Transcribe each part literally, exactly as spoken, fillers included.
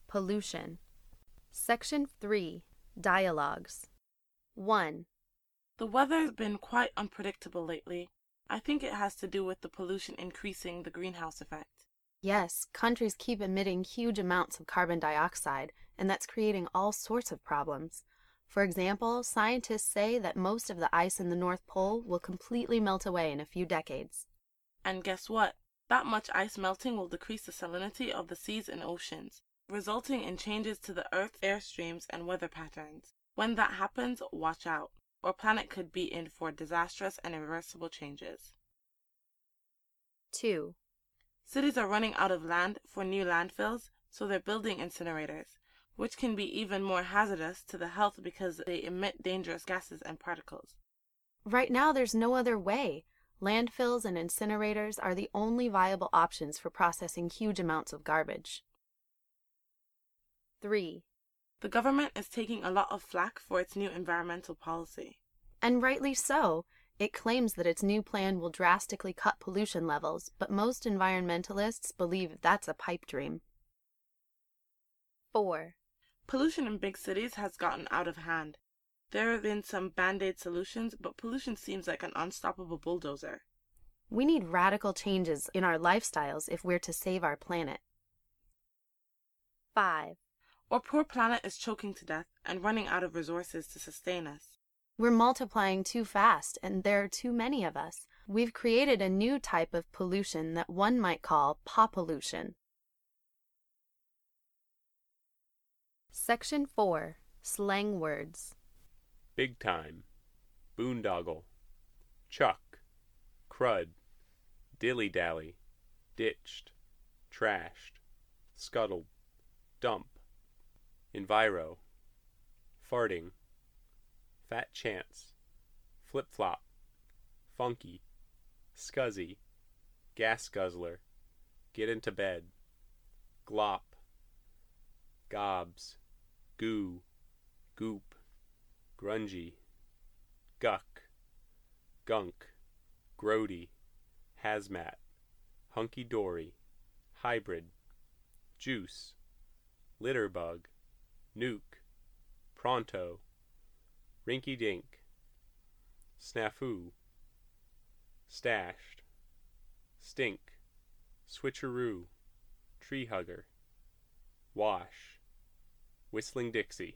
Pollution. Section three. Dialogues. one. The weather's been quite unpredictable lately. I think it has to do with the pollution increasing the greenhouse effect. Yes, countries keep emitting huge amounts of carbon dioxide, and that's creating all sorts of problems. For example, scientists say that most of the ice in the North Pole will completely melt away in a few decades. And guess what? That much ice melting will decrease the salinity of the seas and oceans, resulting in changes to the Earth's airstreams and weather patterns. When that happens, watch out. Our planet could be in for disastrous and irreversible changes. two. Cities are running out of land for new landfills, so they're building incinerators, which can be even more hazardous to the health because they emit dangerous gases and particles. Right now, there's no other way. Landfills and incinerators are the only viable options for processing huge amounts of garbage. three. The government is taking a lot of flack for its new environmental policy. And rightly so. It claims that its new plan will drastically cut pollution levels, but most environmentalists believe that's a pipe dream. four. Pollution in big cities has gotten out of hand. There have been some band-aid solutions, but pollution seems like an unstoppable bulldozer. We need radical changes in our lifestyles if we're to save our planet. five. Our poor planet is choking to death and running out of resources to sustain us. We're multiplying too fast, and there are too many of us. We've created a new type of pollution that one might call popollution. Section four. Slang words. Big time, boondoggle, chuck, crud, dilly-dally, ditched, trashed, scuttled, dump, enviro, farting, fat chance, flip-flop, funky, scuzzy, gas guzzler, get into bed, glop, gobs, goo, goop, grungy, guck, gunk, grody, hazmat, hunky-dory, hybrid, juice, litterbug, nuke, pronto, rinky-dink, snafu, stashed, stink, switcheroo, tree hugger, wash, whistling Dixie.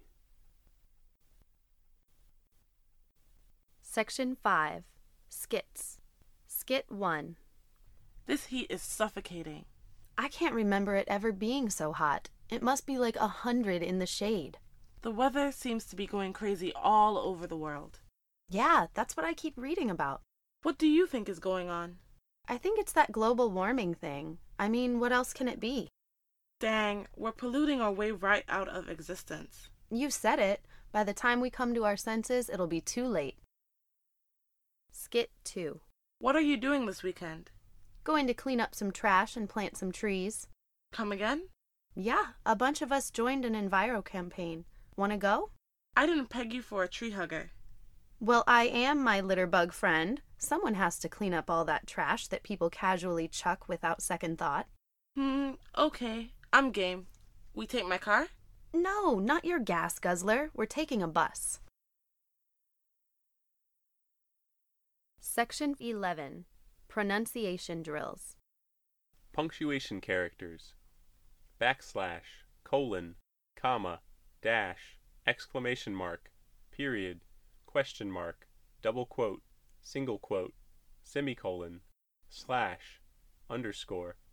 Section five. Skits. Skit one. This heat is suffocating. I can't remember it ever being so hot. It must be like a hundred in the shade. The weather seems to be going crazy all over the world. Yeah, that's what I keep reading about. What do you think is going on? I think it's that global warming thing. I mean, what else can it be? Dang, we're polluting our way right out of existence. You said it. By the time we come to our senses, it'll be too late. Skit two. What are you doing this weekend? Going to clean up some trash and plant some trees. Come again? Yeah, a bunch of us joined an Enviro campaign. Wanna go? I didn't peg you for a tree hugger. Well, I am my litterbug friend. Someone has to clean up all that trash that people casually chuck without second thought. Hmm, okay. I'm game. We take my car? No, not your gas guzzler. We're taking a bus. Section eleven. Pronunciation drills. Punctuation characters. Backslash, colon, comma, dash, exclamation mark, period, question mark, double quote, single quote, semicolon, slash, underscore,